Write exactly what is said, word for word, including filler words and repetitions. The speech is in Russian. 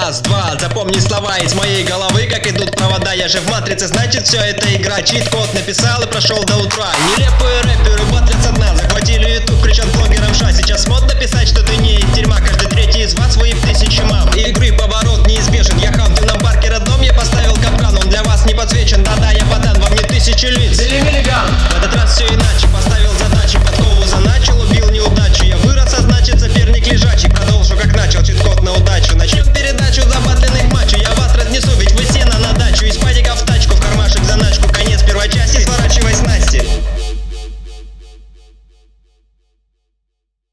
Раз, два, запомни слова из моей головы, как идут провода. Я же в матрице, значит все это игра. Чит-код написал и прошел до утра. Нелепые рэперы батлят со дна, захватили ютуб, кричат блогерам ша. Сейчас модно писать, что ты не из дерьма. Каждый третий из вас своих тысячи мам. Игры поворот неизбежен, я хам, ты нам бар